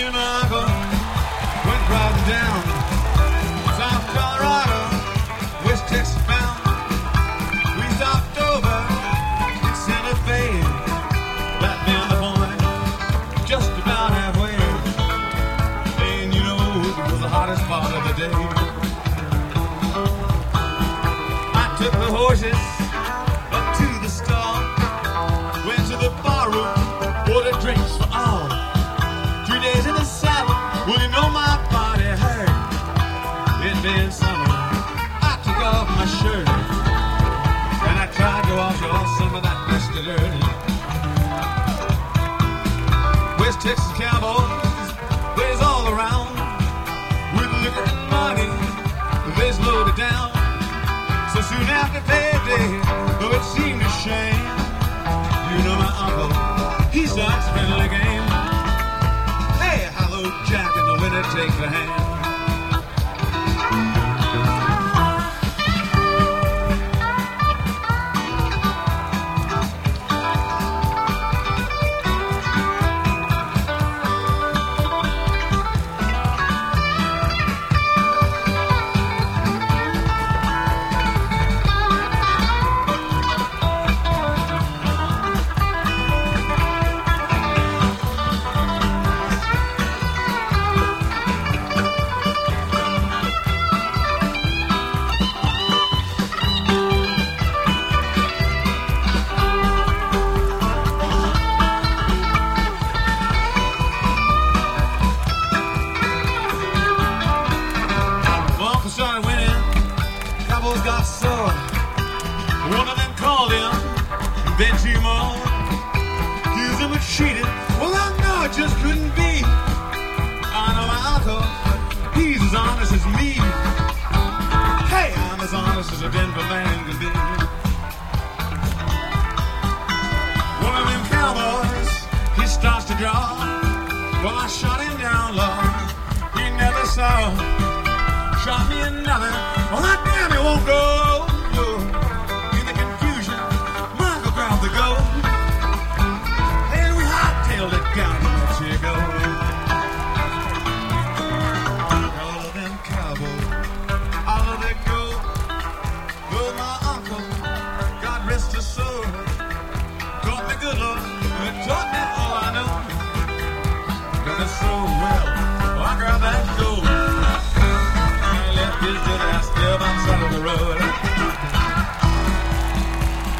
and my uncle went riding down South Colorado, West Texas bound. We stopped over in Santa Fe, right down the point, just about halfway. And you know it was the hottest part of the day. I took the horses up to the stall, went to the bar room, ordered drinks for all. 3 days in the saddle, well, you know my body hurt. It been summer, I took off my shirt, and I tried to wash off some of that dust and dirt. West Texas cowboys, they's all around, with liquor and money, they's loaded down. So soon after payday, though it seemed a shame, you know my uncle, he starts a friendly game. Hey, hello, Jack, and the winner takes the hand. Got sore. One of them called him, bet you more. Accused him of cheating. Well, I know it just couldn't be. I know my uncle, he's as honest as me. Hey, I'm as honest as a Denver man could be. One of them cowboys, he starts to draw. Well, I shot him down low. He never saw. Shot me another. Well, that damn it won't go. In the confusion, Michael grabbed the gold, and we hightailed it down to Mexico. All of them cowboys, all of that gold. Well, my uncle, God rest his soul, taught me good love, and taught me all I know. Done it so well, I grabbed that gold. His dead ass still outside of the road.